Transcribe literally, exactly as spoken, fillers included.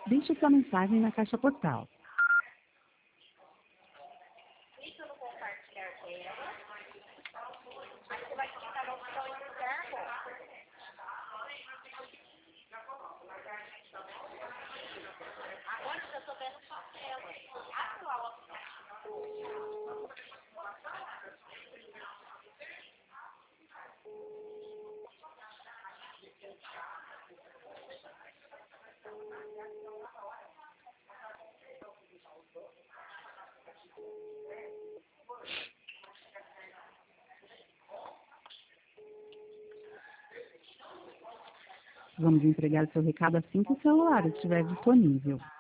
Deixe sua mensagem na caixa postal. Clica no compartilhar tela. Aí você vai clicar na opção enviar voz. Agora eu já estou vendo sua tela. Abre lá a opção. Vamos entregar seu recado assim que o celular estiver disponível.